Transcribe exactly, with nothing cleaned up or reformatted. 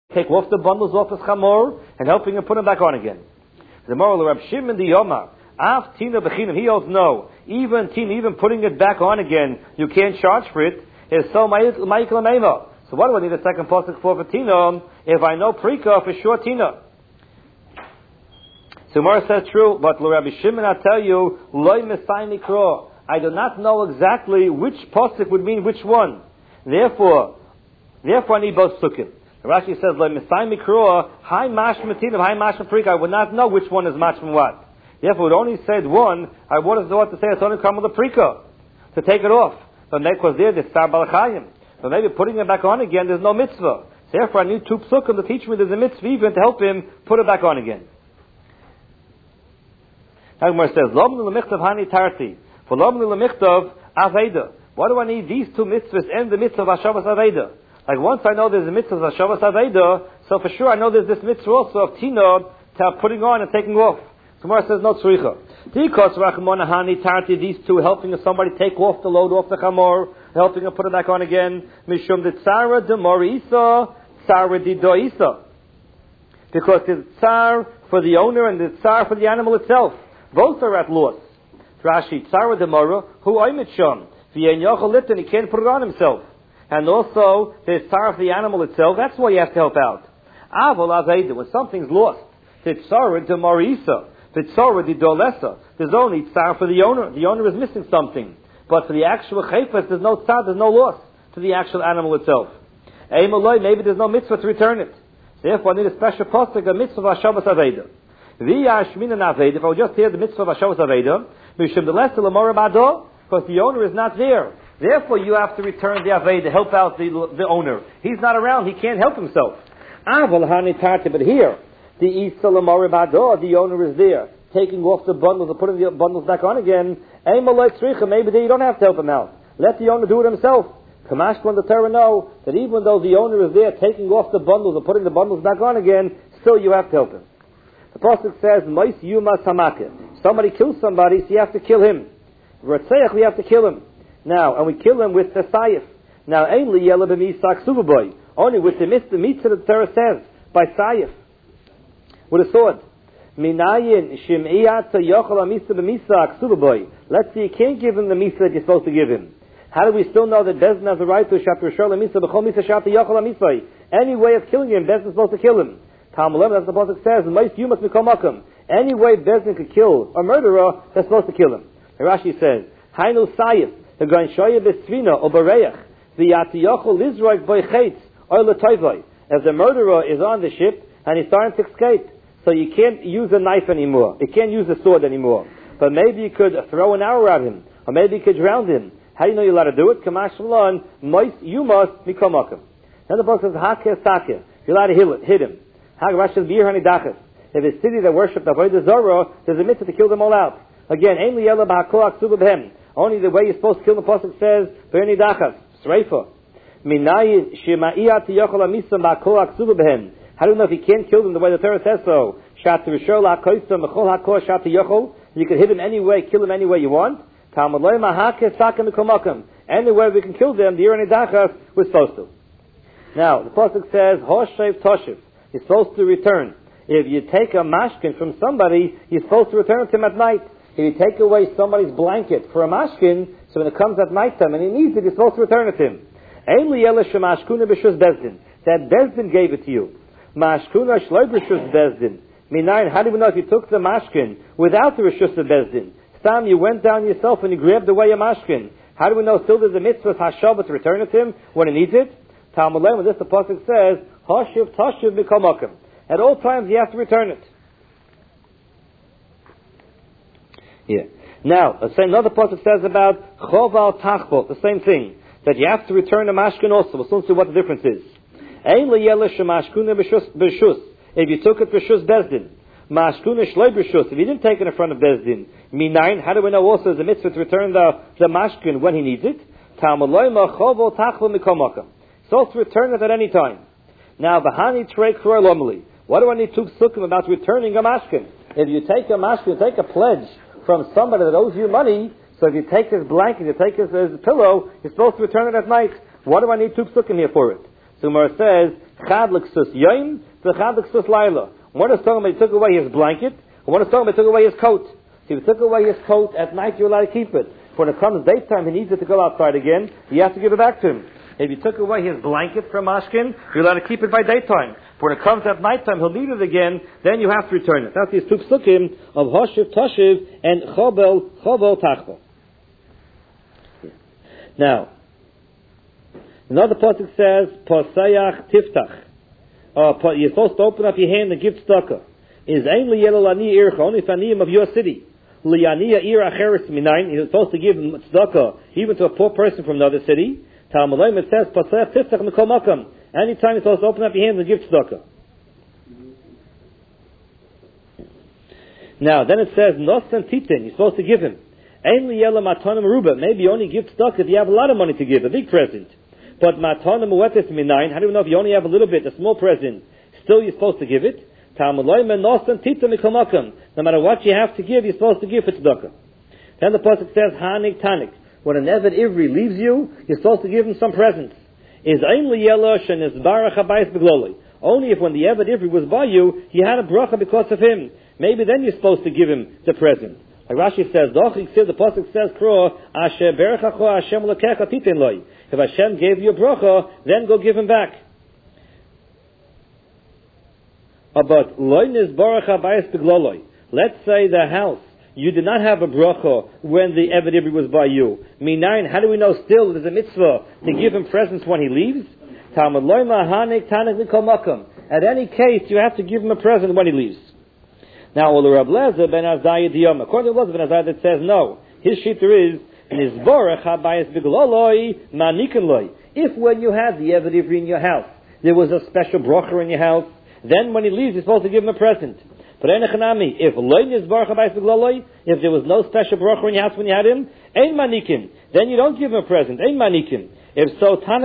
take off the bundles off his chamor and helping him put them back on again. The moral of Rab Shimon the Yoma, Af Tina Bechinam, he holds no. Even Tina, even putting it back on again, you can't charge for it. Is so Ma'ikal Meima. So what do I need a second pasuk for for Tina if I know Prika for sure Tina? So Mara says true, but Rabbi Shimon, I tell you, Loi Mesai Mikro. I do not know exactly which pasuk would mean which one. Therefore, therefore I need both psukim. Rashi says, Loi Mesai Mikro, Hai Mashma Tina, Hai Mashma Prika. I would not know which one is Mashma what. Therefore, it only said one. I would have thought to say it's only come with the Prika to take it off. But because there, there's Sar Balachayim. But maybe putting it back on again, there's no mitzvah. Therefore, I need two psukim to teach me there's a mitzvah even to help him put it back on again. Hagmar says, Lomnu l'michtav hani tarti. For Lomnu l'michtav aveda. Why do I need these two mitzvahs and the mitzvah of Hashavas aveda? Like once I know there's a mitzvah of Hashavas aveda, so for sure I know there's this mitzvah also of tina to putting on and taking off. Gemara says no tzricha. Because rachmona hani tarti, these two helping somebody take off the load off the chamor, helping him put it back on again. Mishum de tzara de morisa, tzara de doisa. Because the tsar for the owner and the tsar for the animal itself. Both are at loss. Rashi, Tzara Demora, who oimit sham, v'yen yochel lipton, he can't put it on himself. And also, there's Tzara for the animal itself, that's why you have to help out. Avol aveda, when something's lost, the Tzara Demarisa, the Tzara de Dolesa, there's only Tzara for the owner. The owner is missing something. But for the actual chayfas, there's no Tzara, there's no loss to the actual animal itself. Eimaloi, maybe there's no mitzvah to return it. Therefore, I need a special pasuk, a mitzvah of Hashavas Aveda. If I would just hear the mitzvah of Hashavas Aveda, because the owner is not there. Therefore, you have to return the Aveda to help out the, the owner. He's not around. He can't help himself. But here, the the owner is there, taking off the bundles and putting the bundles back on again. Maybe there you don't have to help him out. Let the owner do it himself. Kamash when the Torah know that even though the owner is there, taking off the bundles and putting the bundles back on again, still you have to help him. The pasuk says, "Mois yuma samake." Somebody kills somebody, so you have to kill him. Ratzeach, we have to kill him. Now, and we kill him with the sayif. Now, ainly yela b'misak suvaboy. Only with the mitzvah the Torah says by sayif, with a sword. Minayin shim'iyat yochel amisa b'misak suvaboy. Let's see, you can't give him the mitzvah that you're supposed to give him. How do we still know that Bezdin has the right to shat rishol amisa b'chol mitzvah shat yochel amisay? Any way of killing him, Bezdin is supposed to kill him. Talmud eleven, as the pasuk says, "Most you must become makom." Any way Bezdin could kill a murderer, they're supposed to kill him. And Rashi says, "Hainu sayif the going shoya besvina or bereich the yatiyachol lizroik by chaitz or letoivoi." If the murderer is on the ship and he's starting to escape, so you can't use a knife anymore, you can't use a sword anymore. But maybe you could throw an arrow at him, or maybe you could drown him. How do you know you're allowed to do it? Kamash Shalon, Mois you must become makom. Then the pasuk says, "Hakeh sakeh." You're allowed to hit him. If it's a city that worshipped Avodah Zarah, there's a mitzvah to kill them all out. Again, only the way you're supposed to kill the pasuk says, "Berni dachas sreifa." How do you know if you can't kill them the way the Torah says so? You can hit him anyway, kill him any way you want. Anywhere we can kill them, the Berni dachas we're supposed to. Now the pasuk says, "Hoshev toshev." You're supposed to return. If you take a mashkin from somebody, you're supposed to return it to him at night. If you take away somebody's blanket for a mashkin, so when it comes at night time and he needs it, you're supposed to return it to him. That Bezdin gave it to you. Mashkuna shloi b'shus Bezdin. Minayin, how do we know if you took the mashkin without the rishus of Bezdin? Stam, you went down yourself and you grabbed away a mashkin. How do we know still there's a mitzvah hashavah to return it to him when he needs it? Talmud when this the pasuk says, Hashiv tashiv mikomakim. At all times you have to return it. Yeah. Now, the same another pasuk says about choval tachbot, the same thing, that you have to return a mashkin also. We'll soon see what the difference is. Ein leyela shemashkuna b'shus. If you took it for shus bezdin, mashkuna shloi b'shus. If you didn't take it in front of bezdin, minayin. How do we know also there's a mitzvah to return the the mashkin when he needs it? Talmud loyma choval tachbot mikomakim. So to return it at any time. Now, v'hani trei kroi lomeli. What do I need two sukkim about returning a mashkin? If you take a mashkin, you take a pledge from somebody that owes you money, so if you take his blanket, you take his, his pillow, you're supposed to return it at night. What do I need two sukkim here for it? So Gemara says, Chad l'ksus yoim, v'chad l'ksus laila. One is talking about he took away his blanket, and one is talking about he took away his coat. So if he took away his coat at night, you're allowed to keep it. When it comes daytime, he needs it to go outside again, you have to give it back to him. If you took away his blanket from Ashkin, you're allowed to keep it by daytime. When it comes at nighttime, he'll need it again, then you have to return it. That's these two psukim of Hoshiv Toshiv and Chobel, Chobel Tachbel. Now, another pasuk says, Posayach Tiftach. Uh, you're supposed to open up your hand and give tzedakah. Is ein liyelo lani ircha, only if aniyim of your city. Liyaniya ir acheres minayin, you're supposed to give tzedakah even to a poor person from another city. Talmudim it says, Posayach Tiftach mikol makam. Anytime you're supposed to open up your hands and give tzedakah. Now, then it says, Nosan Titin, you're supposed to give him. Ein liyelo matanim ruba, maybe you only give tzedakah if you have a lot of money to give, a big present. But matanim uetes minayin, how do we know if you only have a little bit, a small present, still you're supposed to give it? Talmudoi men nosan titin mikol makam. No matter what you have to give, you're supposed to give for tzedakah. Then the pasuk says, Hanik Tanik. When an Eved Ivri leaves you, you're supposed to give him some presents. Is only yellow shenizbarach habayis begloli. Only if when the Eved Ivri was by you, he had a bracha because of him. Maybe then you're supposed to give him the present. Like Rashi says, the pasuk says, "Kro asher berechacho Hashem lekecha titen loy." If Hashem gave you a bracha, then go give him back. But loynis baruch habayis begloloi. Let's say the house you did not have a bracha when the Eved Ivri was by you. Minayin, how do we know still there's a mitzvah to give him presents when he leaves? Talmud loyma hanik tanik mikol makam. At any case, you have to give him a present when he leaves. Now, well, the Rab Lezer ben Azariah diyom. According to Lezer ben Azariah, that says no. His shiter is nizborach habayis begloloi manikin loy. If when you had the Eved Ivri in your house, there was a special bracha in your house, then when he leaves, you're supposed to give him a present. But if if there was no special bracha in your house when you had him, ein manikin, then you don't give him a present. Ein manikin. If so,